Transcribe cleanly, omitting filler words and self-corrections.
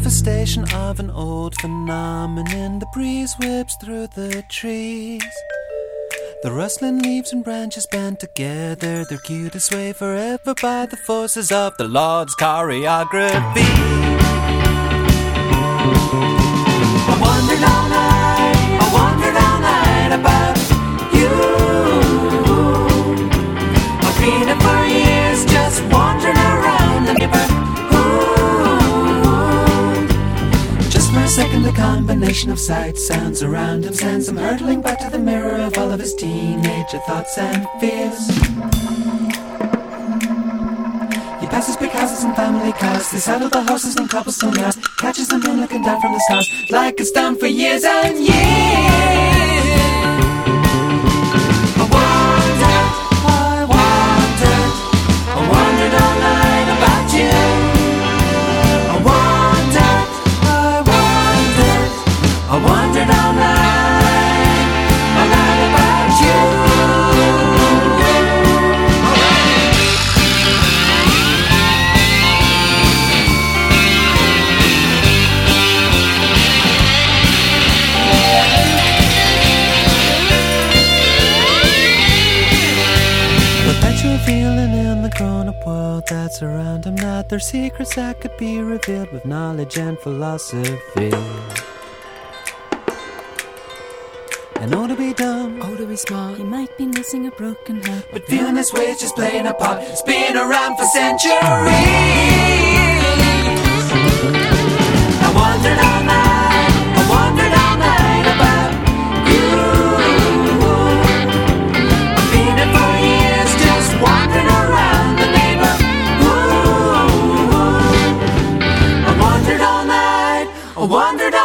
manifestation of an old phenomenon. The breeze whips through the trees. The rustling leaves and branches band together. They're cued to sway forever by the forces of the Lord's choreography. I wandered all night about you. I've been here for years, just wandering around the neighborhood. Just for a second, the combination of sights, sounds around him sends him hurtling back to the mirror of all of his teenager thoughts and fears. He passes big houses and family cars. They saddle the horses in cobblestone yards. Catches them in looking down from the stars, like it's done for years and years. I wandered all night about you. I wandered all night about you. Perpetual feeling in the grown-up world that's around him, that there's secrets that could be revealed with knowledge and philosophy. And oh, to be dumb, oh, to be smart, he might be missing a broken heart, but feeling his way is just playing a part. It's been around for centuries. I wandered all night about you. I've been here for years, just wandering around the neighborhood. I wandered all night